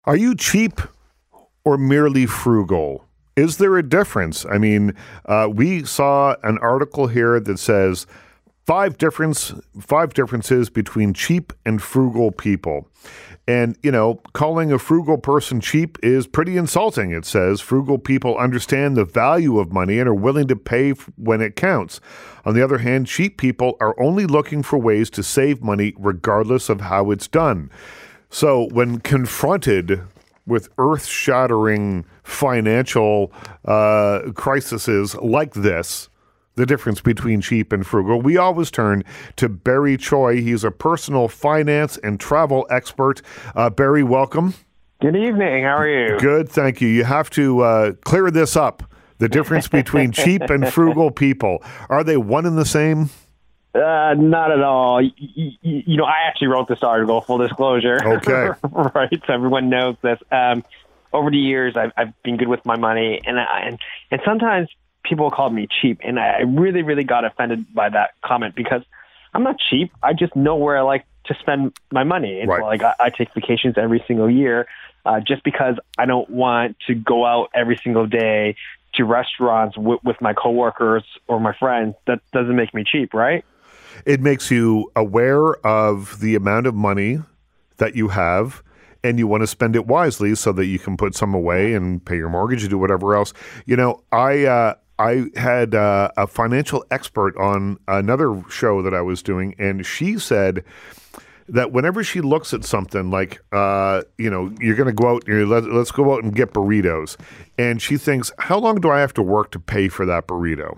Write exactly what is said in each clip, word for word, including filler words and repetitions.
Are you cheap or merely frugal? Is there a difference? I mean, uh, we saw an article here that says five difference, five differences between cheap and frugal people. And, you know, calling a frugal person cheap is pretty insulting. It says frugal people understand the value of money and are willing to pay when it counts. On the other hand, cheap people are only looking for ways to save money regardless of how it's done. So when confronted with earth-shattering financial uh, crises like this, the difference between cheap and frugal, we always turn to Barry Choi. He's a personal finance and travel expert. Uh, Barry, welcome. Good evening. How are you? Good, thank you. You have to uh, clear this up, the difference between cheap and frugal people. Are they one and the same? Uh, not at all. You, you, you know, I actually wrote this article, full disclosure. Okay. Right, so everyone knows this. Um, over the years, I've, I've been good with my money, and, I, and and sometimes people called me cheap, and I really, really got offended by that comment because I'm not cheap. I just know where I like to spend my money. It's right. like I, I take vacations every single year uh, just because I don't want to go out every single day to restaurants w- with my coworkers or my friends. That doesn't make me cheap, right? It makes you aware of the amount of money that you have, and you want to spend it wisely so that you can put some away and pay your mortgage and do whatever else. You know, I uh, I had uh, a financial expert on another show that I was doing, and she said that whenever she looks at something like, uh, you know, you're going to go out, you're, let, let's go out and get burritos, and she thinks, how long do I have to work to pay for that burrito?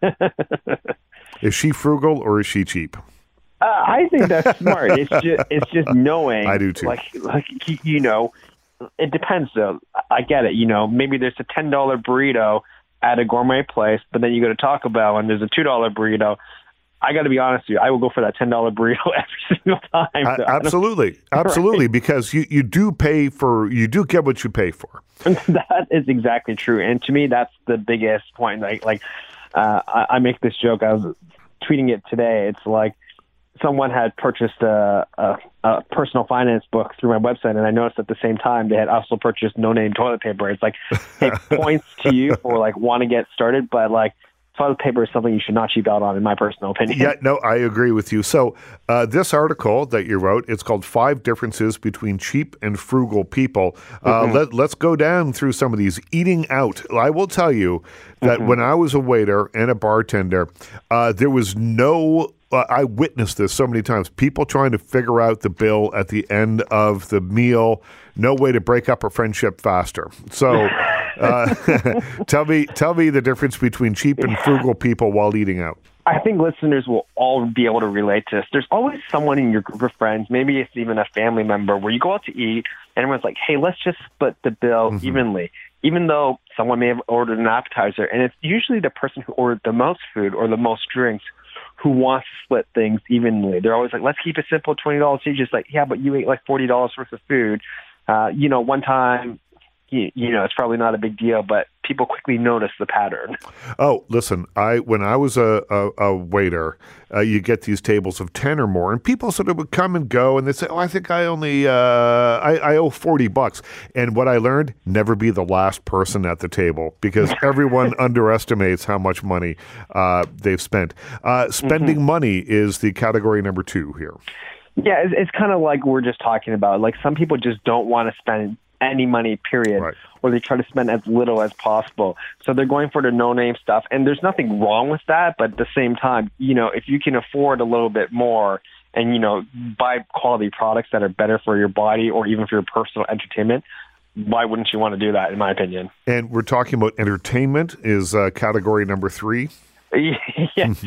Is she frugal or is she cheap? Uh, I think that's smart. It's just it's just knowing. I do too. Like like you know, it depends though. I get it. You know, maybe there's a ten dollar burrito at a gourmet place, but then you go to Taco Bell and there's a two dollar burrito. I got to be honest with you. I will go for that ten dollar burrito every single time. Uh, absolutely, absolutely, right? Because you, you do pay for you do get what you pay for. That is exactly true, and to me, that's the biggest point. Like like. Uh, I, I make this joke. I was tweeting it today. It's like someone had purchased a, a, a personal finance book through my website, and I noticed at the same time they had also purchased no-name toilet paper. It's like, hey, points to you for like want to get started, but like toilet paper is something you should not cheap out on, in my personal opinion. Yeah, no, I agree with you. So uh, this article that you wrote, it's called Five Differences Between Cheap and Frugal People. Uh, mm-hmm. let, let's go down through some of these. Eating out. I will tell you that mm-hmm. when I was a waiter and a bartender, uh, there was no... Uh, I witnessed this so many times. People trying to figure out the bill at the end of the meal. No way to break up a friendship faster. So... Uh, tell me, tell me the difference between cheap and frugal people while eating out. I think listeners will all be able to relate to this. There's always someone in your group of friends, maybe it's even a family member, where you go out to eat and everyone's like, hey, let's just split the bill mm-hmm. evenly, even though someone may have ordered an appetizer. And it's usually the person who ordered the most food or the most drinks who wants to split things evenly. They're always like, let's keep it simple, twenty dollars each. Just like, yeah, but you ate like forty dollars worth of food. Uh, you know, one time... You, you know, it's probably not a big deal, but people quickly notice the pattern. Oh, listen, I when I was a, a, a waiter, uh, you get these tables of ten or more, and people sort of would come and go, and they'd say, oh, I think I only, uh, I, I owe forty bucks. And what I learned, never be the last person at the table, because everyone underestimates how much money uh, they've spent. Uh, spending mm-hmm. money is the category number two here. Yeah, it's, it's kind of like we're just talking about. Like, some people just don't want to spend any money, period, right. Or they try to spend as little as possible. So they're going for the no-name stuff, and there's nothing wrong with that, but at the same time, you know, if you can afford a little bit more and, you know, buy quality products that are better for your body or even for your personal entertainment, why wouldn't you want to do that, in my opinion? And we're talking about entertainment is uh, category number three? Yes.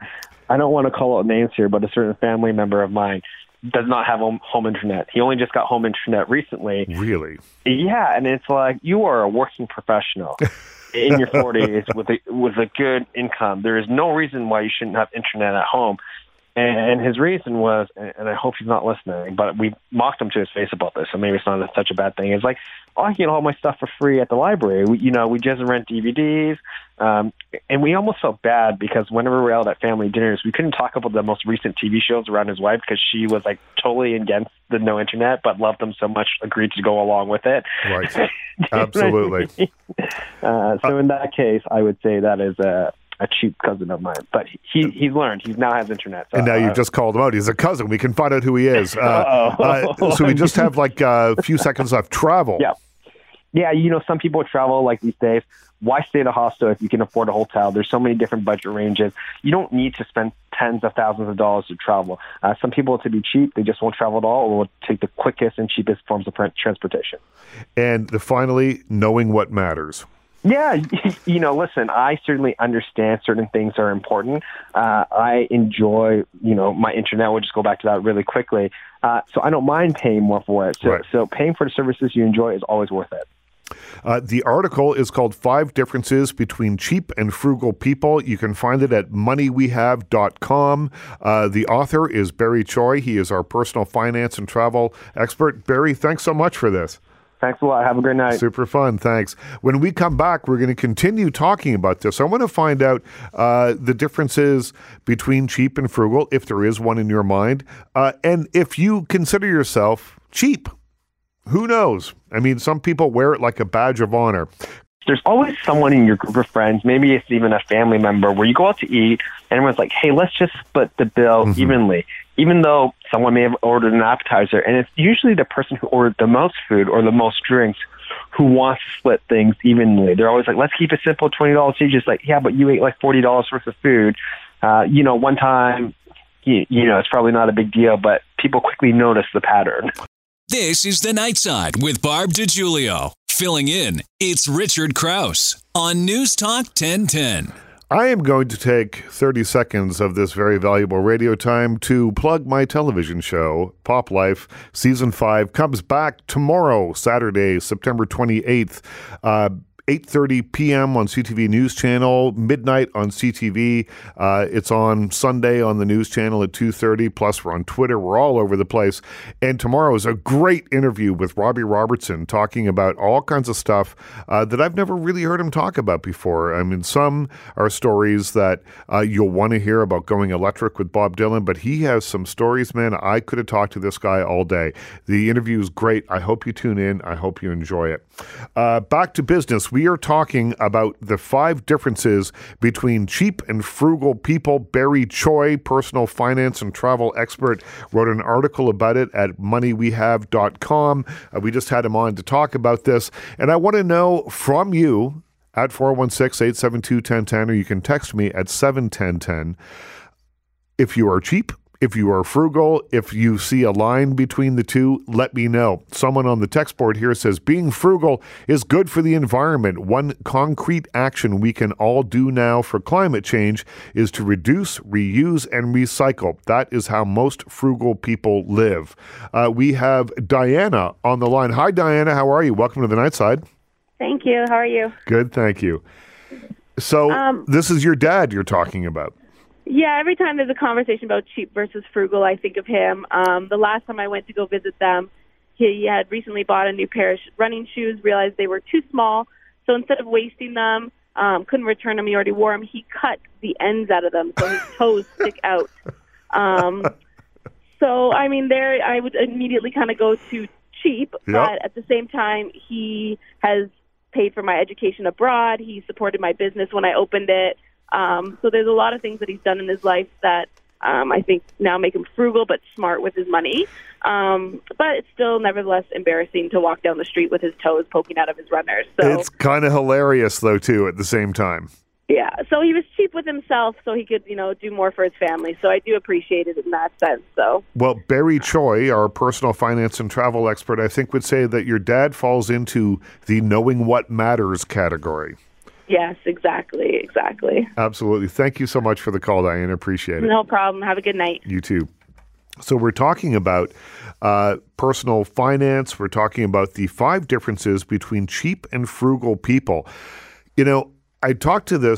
I don't want to call out names here, but a certain family member of mine does not have home, home internet. He only just got home internet recently. Really? Yeah, and it's like, you are a working professional in your forties with a, with a good income. There is no reason why you shouldn't have internet at home. And his reason was, and I hope he's not listening, but we mocked him to his face about this, so maybe it's not such a bad thing. It's like, oh, I get all my stuff for free at the library. We, you know, we just rent D V Ds, um, and we almost felt bad because whenever we were out at family dinners, we couldn't talk about the most recent T V shows around his wife because she was like totally against the no internet, but loved them so much, agreed to go along with it. Right, absolutely. uh, so in that case, I would say that is a. a cheap cousin of mine, but he he's learned. He now has internet. So, and now uh, you just called him out. He's a cousin. We can find out who he is. Uh, uh, so we just have like a few seconds left. Travel. Yeah. Yeah, you know, some people travel like these days. Why stay at a hostel if you can afford a hotel? There's so many different budget ranges. You don't need to spend tens of thousands of dollars to travel. Uh, some people, to be cheap, they just won't travel at all or will take the quickest and cheapest forms of transportation. And the, finally, knowing what matters. Yeah, you know, listen, I certainly understand certain things are important. Uh, I enjoy, you know, my internet. We'll just go back to that really quickly. Uh, so I don't mind paying more for it. So, right. so paying for the services you enjoy is always worth it. Uh, the article is called Five Differences Between Cheap and Frugal People. You can find it at money we have dot com. Uh, the author is Barry Choi. He is our personal finance and travel expert. Barry, thanks so much for this. Thanks a lot. Have a great night. Super fun. Thanks. When we come back, we're going to continue talking about this. I want to find out uh, the differences between cheap and frugal, if there is one in your mind, uh, and if you consider yourself cheap. Who knows? I mean, some people wear it like a badge of honor. There's always someone in your group of friends, maybe it's even a family member, where you go out to eat and everyone's like, hey, let's just split the bill mm-hmm. evenly, even though someone may have ordered an appetizer. And it's usually the person who ordered the most food or the most drinks who wants to split things evenly. They're always like, let's keep it simple, twenty dollars each. Just like, yeah, but you ate like forty dollars worth of food. Uh, you know, one time, you, you know, it's probably not a big deal, but people quickly notice the pattern. This is The Night Side with Barb DiGiulio. Filling in, it's Richard Krause on News Talk ten ten. I am going to take thirty seconds of this very valuable radio time to plug my television show. Pop Life Season five comes back tomorrow, Saturday, September twenty-eighth. Uh, eight thirty p.m. on C T V News Channel, midnight on C T V. Uh, it's on Sunday on the news channel at two thirty, plus we're on Twitter. We're all over the place. And tomorrow is a great interview with Robbie Robertson talking about all kinds of stuff uh, that I've never really heard him talk about before. I mean, some are stories that uh, you'll want to hear about going electric with Bob Dylan, but he has some stories, man. I could have talked to this guy all day. The interview is great. I hope you tune in. I hope you enjoy it. Uh, back to business. We are talking about the five differences between cheap and frugal people. Barry Choi, personal finance and travel expert, wrote an article about it at money we have dot com. Uh, we just had him on to talk about this. And I want to know from you at four one six, eight seven two, one zero one zero, or you can text me at seven one zero one zero. If you are cheap, if you are frugal, if you see a line between the two, let me know. Someone on the text board here says, being frugal is good for the environment. One concrete action we can all do now for climate change is to reduce, reuse, and recycle. That is how most frugal people live. Uh, we have Diana on the line. Hi, Diana. How are you? Welcome to the Night Side. Thank you. How are you? Good, thank you. So um, this is your dad you're talking about. Yeah, every time there's a conversation about cheap versus frugal, I think of him. Um, the last time I went to go visit them, he had recently bought a new pair of running shoes, realized they were too small, so instead of wasting them, um, couldn't return them, he already wore them, he cut the ends out of them so his toes stick out. Um, so, I mean, there I would immediately kind of go to cheap, Yep. but at the same time, he has paid for my education abroad, he supported my business when I opened it. Um, so there's a lot of things that he's done in his life that um, I think now make him frugal but smart with his money. Um, but it's still nevertheless embarrassing to walk down the street with his toes poking out of his runners. So It's kind of hilarious, though, too, at the same time. yeah, so he was cheap with himself so he could, you know, do more for his family. So I do appreciate it in that sense. So Well, Barry Choi, our personal finance and travel expert, I think would say that your dad falls into the knowing what matters category. yes, exactly, exactly. Absolutely. Thank you so much for the call, Diane. Appreciate it. No problem. Have a good night. You too. So we're talking about uh, personal finance. We're talking about the five differences between cheap and frugal people. You know, I talked to this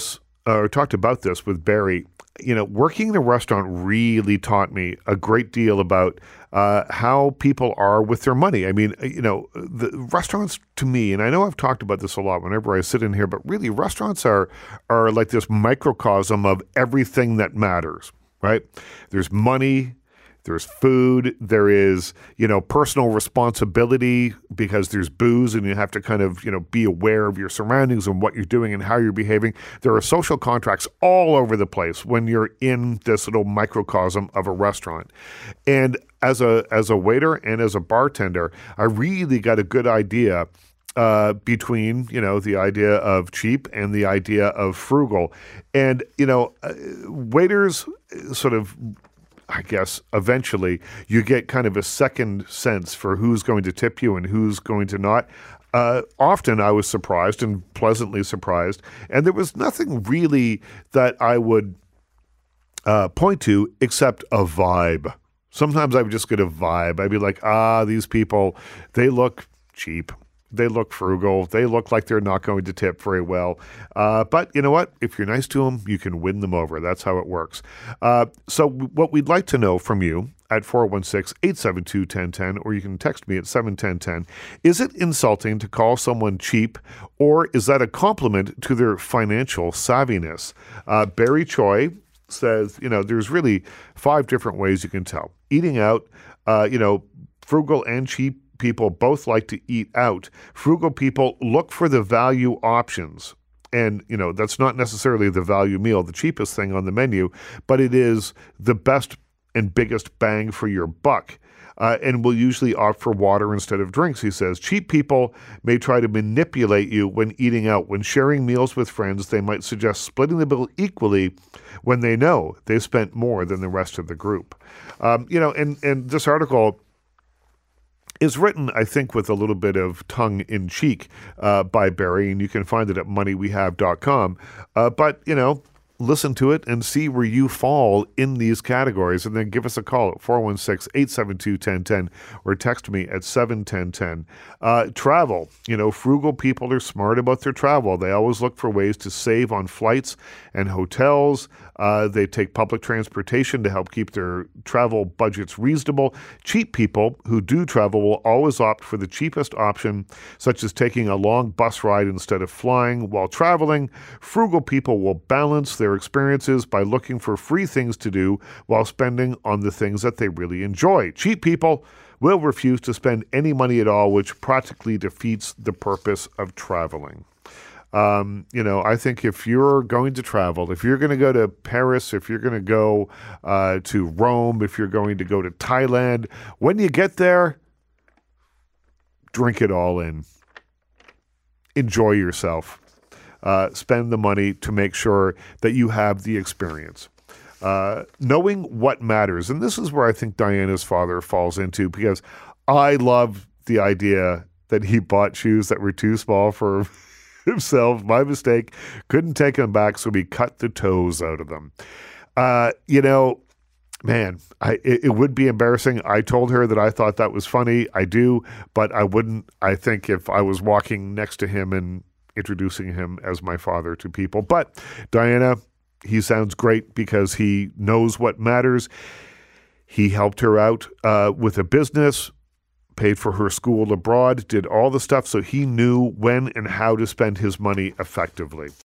uh, or talked about this with Barry. You know, working in a restaurant really taught me a great deal about uh, how people are with their money. I mean, you know, the restaurants to me, and I know I've talked about this a lot whenever I sit in here, but really restaurants are are like this microcosm of everything that matters, right? There's money. There's food, there is, you know, personal responsibility because there's booze and you have to kind of, you know, be aware of your surroundings and what you're doing and how you're behaving. There are social contracts all over the place when you're in this little microcosm of a restaurant. And as a as a waiter and as a bartender, I really got a good idea Uh, between, you know, the idea of cheap and the idea of frugal. And, you know, uh, waiters sort of, I guess, eventually you get kind of a second sense for who's going to tip you and who's going to not. Uh, often I was surprised and pleasantly surprised. And there was nothing really that I would uh, point to except a vibe. Sometimes I would just get a vibe. I'd be like, ah, these people, they look cheap. They look frugal. They look like they're not going to tip very well. Uh, but you know what? If you're nice to them, you can win them over. That's how it works. Uh, so what we'd like to know from you at four one six, eight seven two, one zero one zero, or you can text me at seven one zero one zero. Is it insulting to call someone cheap, or is that a compliment to their financial savviness? Uh, Barry Choi says, you know, there's really five different ways you can tell. Eating out, uh, you know, frugal and cheap people both like to eat out. Frugal people look for the value options. And, you know, that's not necessarily the value meal, the cheapest thing on the menu, but it is the best and biggest bang for your buck. Uh, and will usually opt for water instead of drinks, he says. Cheap people may try to manipulate you when eating out. When sharing meals with friends, they might suggest splitting the bill equally when they know they spent more than the rest of the group. Um, you know, and, and this article is written, I think, with a little bit of tongue-in-cheek uh, by Barry, and you can find it at money we have dot com. Uh, but, you know, listen to it and see where you fall in these categories, and then give us a call at four one six, eight seven two, one zero one zero or text me at seven one zero one zero. Uh, travel. You know, frugal people are smart about their travel. They always look for ways to save on flights and hotels. Uh, they take public transportation to help keep their travel budgets reasonable. Cheap people who do travel will always opt for the cheapest option, such as taking a long bus ride instead of flying while traveling. Frugal people will balance their experiences by looking for free things to do while spending on the things that they really enjoy. Cheap people will refuse to spend any money at all, which practically defeats the purpose of traveling. Um, you know, I think if you're going to travel, if you're going to go to Paris, if you're going to go uh, to Rome, if you're going to go to Thailand, when you get there, drink it all in. Enjoy yourself. Uh, spend the money to make sure that you have the experience. Uh, knowing what matters. And this is where I think Diana's father falls into, because I love the idea that he bought shoes that were too small for himself. My mistake. Couldn't take them back, so we cut the toes out of them. Uh, you know, man, I, it, it would be embarrassing. I told her that I thought that was funny. I do, but I wouldn't, I think, if I was walking next to him and introducing him as my father to people. But Diana, he sounds great because he knows what matters. He helped her out uh, with a business, paid for her school abroad, did all the stuff, so he knew when and how to spend his money effectively.